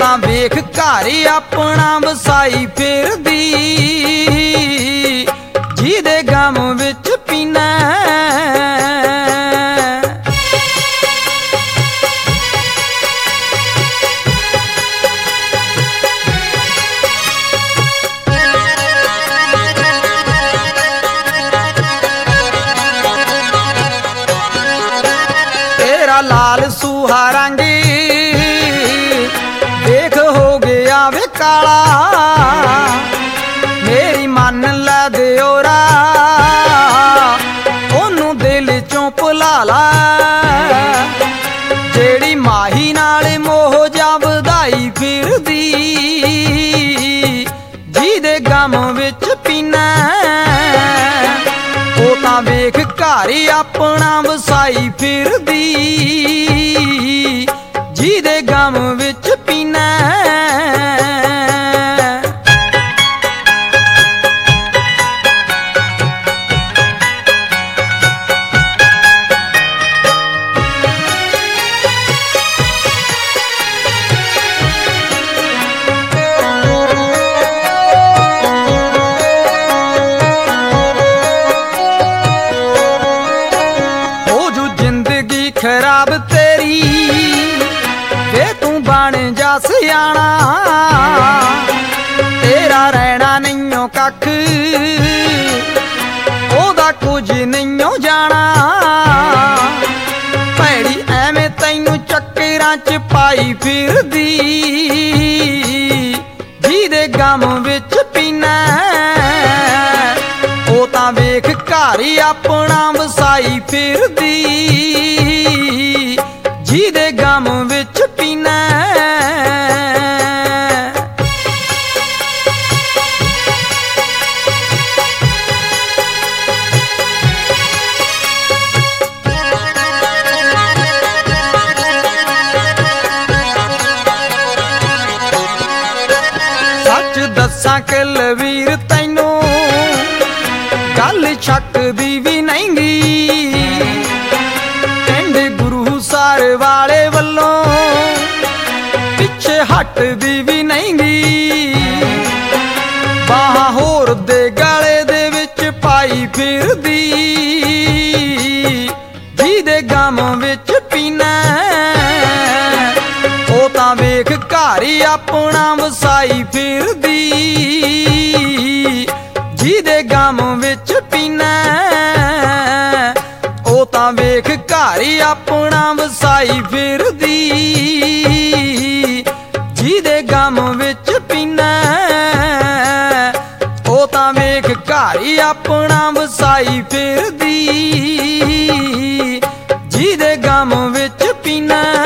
तां वेख घर अपना वसाई फिरदी, जिहदे गम विच पीना तेरा लाल सूहा रंग देख हो गया वे काला, मेरी मन लै दियोरा ओनू दिल चों भुला ला, जेड़ी माही नाल मोह जा वधाई फिरदी, जिहदे गम विच पीना ओ तां वेख घर अपना वसाई फिरदी, जिहदे गम विच पीना खराब तेरी वे तू बन जा सियाणा, तेरा रहना नहीं कख ओदा कुछ नहीं जाना, भैड़ी एवें तैनू चक्करां च पाई फिरदी, जिहदे गम विच पीना ओ तां वेख घर अपना वसाई फिरदी, जिहदे गम विच पीना सच दस्सां कलवीर तैनू गल छकदी भी नहीं गी, सार वाले वल्लों पिछे हटदी भी नहीं गी, बाहां होर दे गले दे विच पाई फिरदी, जिहदे गम विच पीना ओ तां वेख घर अपना वसाई फिरदी, जिहदे गम विच पीना ओ तां वेख घर अपना वसाई फिरदी, जिहदे गम विच पीना ओ तां वेख घर अपना वसाई फिरदी, जिहदे गम विच पीना।